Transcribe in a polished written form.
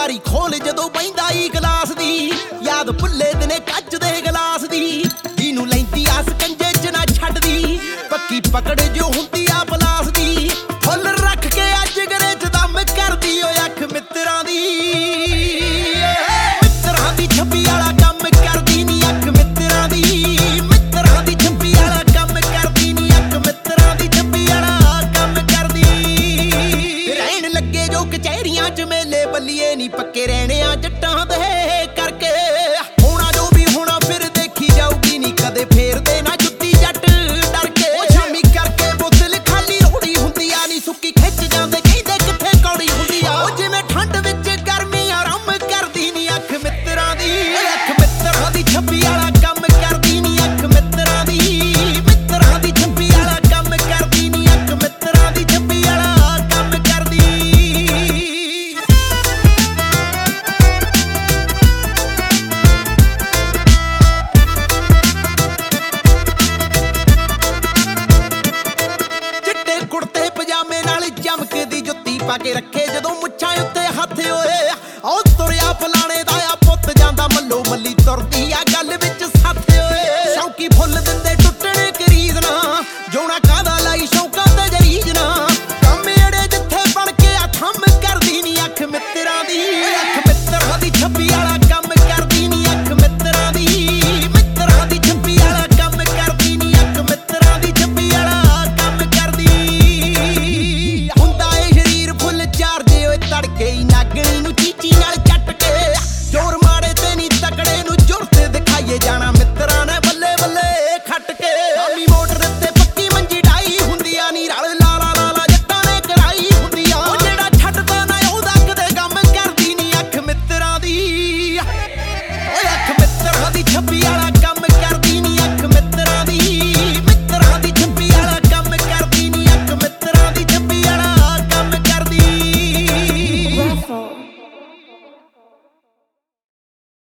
बारी खोल जदों बहिंदा ई गलास दी याद भुल्ले दिने कच दे गलास दी जीनू लैंदी आस कंजे च ना छड्डदी पक्की पकड़ जो हुंदी आ पलास दी फुल रख के अज गरे च दम करदी ओ अख मित्रां दी मित्रां दी छब्बी वाला काम करदी नी अख मित्रां दी मित्रां दी छब्बी वाला काम करदी नी अख मित्रां दी छब्बी वाला काम करदी रहन लगे जो कचहरियां च मेले बल्लिए नी पक्के रहने आ जट्टां दे करके होना जो भी होना फिर देखी जाऊगी नी कदे फेरदे ना जुत्ती जट डर के शामी करके बोतल खाली रोड़ी हुंदी आ नी सुक्की खिच जांदे कहंदे किथे कौड़ी हुंदी आ ओ जिवें ठंड विच गर्मी आराम करदी नी अख मित्रां दी छब्बी वाला काम करदी नी अख मित्रां दी छब्बी वाला काम करदी नी अख मित्रां दी छब्बी वाला काम करदी चिट्टे कुर्ते पजामे नाल चमकदी जुत्ती पा के रखे जदों मुੱਛਾਂ उत्ते हत्थ होए ओ तुरिया फलाणे दा आ पुੱਤ ਜਾਂਦਾ मल्लो मल्ली तुरदी आ गल विच सत्थ होए शौकी फुੱਲ दिंदे टुੱਟਣੇ करीज ना जोना कादा लाई शौकां ते जरीज ना